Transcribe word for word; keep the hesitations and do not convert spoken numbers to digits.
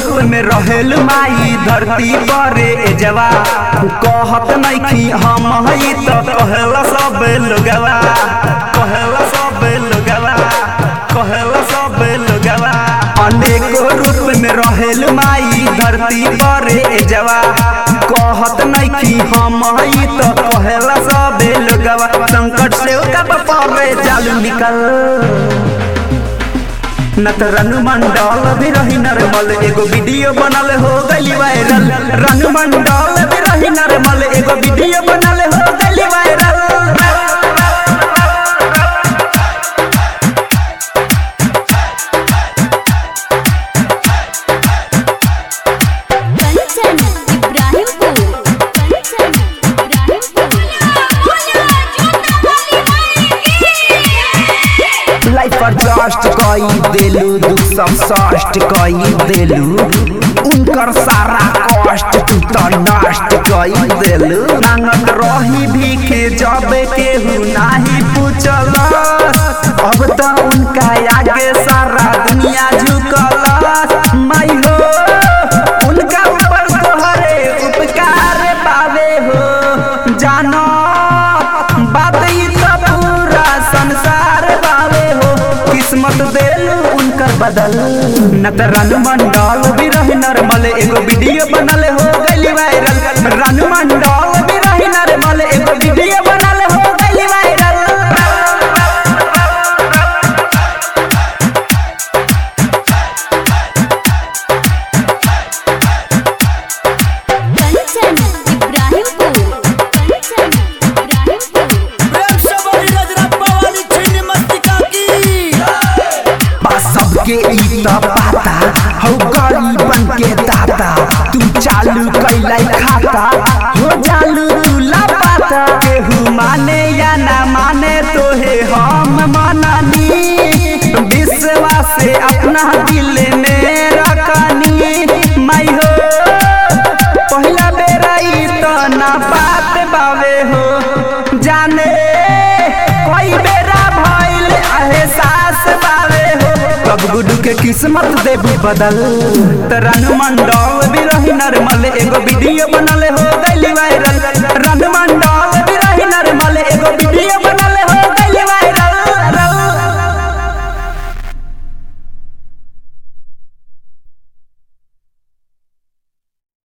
रूप में रहेल माई धरती पर जवा कहत नइखी हम हई तो कहला सब लोगवा कहला सब लोगवा कहला सब लोगवा अनेको रूप में रहेल माई धरती पर जवा कहत नइखी हम हई तो कहला सब लोगवा संकट से ओका पावे चालू निकल न तो रंग मंडल भी रही नरमल एगो वीडियो बनल हो गई वायरल रंग मंडल भी रही नरमल एगो वीडियो बनल हो गई वायरल लाइफ पर जस्ट कई देलू दुख सब सष्ट कई देलू उनकर सारा कष्ट तू तो नष्ट कई देलू मांगत रही भीखे जब केहू नाही पूछल अब तो उनका आगे सारा दुनिया झुकल माई हो उनका ऊपर तोहरे उपकार पावे हो जानो बात ही तो पूरा संसार किस्मत देलू उनकर बदल न त रन मंडल भी रही नरमल एगो वीडियो बनल हो गई वायरल रन मंडल भी रही नरमल एगो वीडियो बनल हो गई वायरल सबके इता पाता हो गरीबन के दाता तू चालू कैलाई खाता हो चालू तू लापाता केहू माने या ना माने तोहे हम माननी विश्वास से अपना दिल में रखनी माई हो पहला बेरा ई तो ना बात बावे हो जाने कोई बेरा भइल एहसास बावे हो कब गुडू के किस्मत देबू बदल तरन मंडल भी रही नरमल एगो वीडियो बनल हो गई वायरल